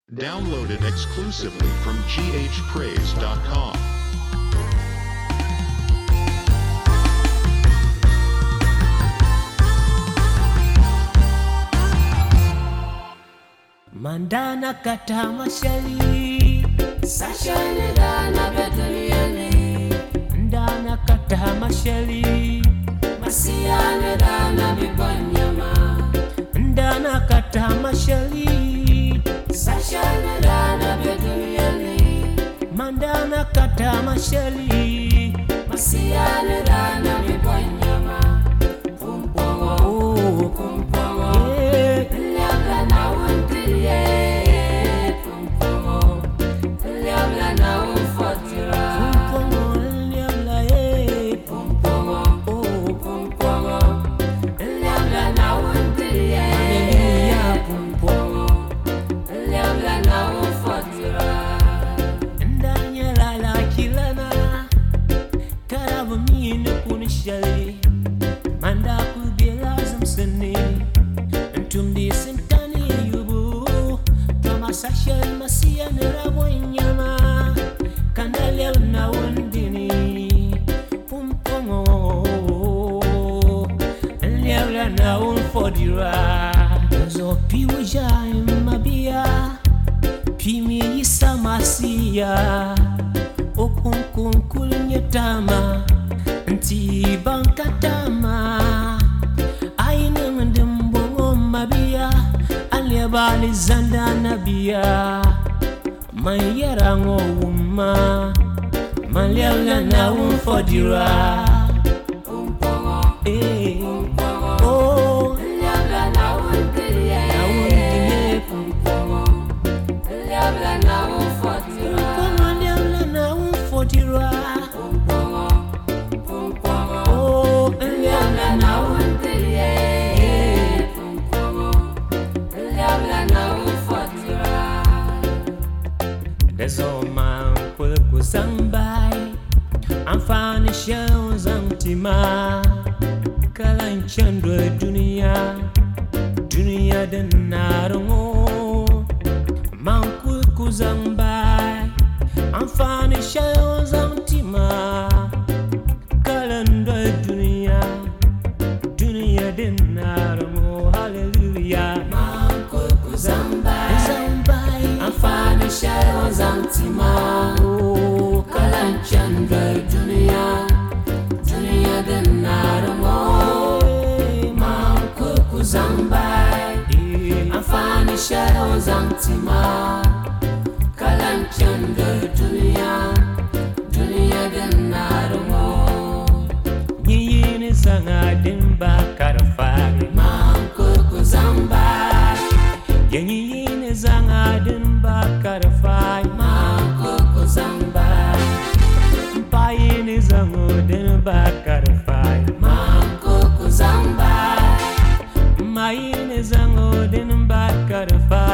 Download it exclusively from ghpraise.com. Mandana kata mashali Sashani dana betuliyani Ndana kata mashali Masiyani dana bibanyama Ndana kata mashali Sashani dana betuliyani Mandana kata mashali Masiyani dana bibanyama Pumpongo, pumpongo Liabla na wundriye Pumpongo Liabla na wufotira Pumpongo, liabla Pumpongo, pumpongo Liabla na wundriye Hallelujah, pumpongo Liabla na wufotira Ndanya lala kilana Karabu mine kunishali Manda kubilazam sene Tumdi sentani yubu Toma sashal masia nirabonyama Kandalel na wundini Pumpongo Liabla na unfodira Zo piwa jai mabia Pimi yisa masia Okunkunkul nyetama Nti bankatama Aina mdimbongo mabia Aliabali zanda nabia Mayerango wuma Maliabla na umfodira Pumpongo, pumpongo Oh, liabla na wundiriye Na wundiriye pumpongo Liabla na umfodira Pumpongo, liabla na umfodira Pumpongo, pumpongo Oh, liabla na wundiriye Pumpongo Liabla na umfodira Dezo man kweku zambai Amfani shao zamtima Kala nchandwe dunia Dunia denarungo Man kweku zambai Amfani shao zamtima Kala ndwe dunia Dunia denarungo Hallelujah Man kweku zambai Amfani shao zamtima Kala nchandwe dunia Dunia denarungo Man kweku zambai Amfani shao zamtima Kala nchandwe dunia Dunia denarungo Nyini zanga dimba karafari Man kweku zambai Nyini zanga dimba karafari Man kweku zambai Mpayini zango dimba karafari Man kweku zambai Mayini zango dimba karafari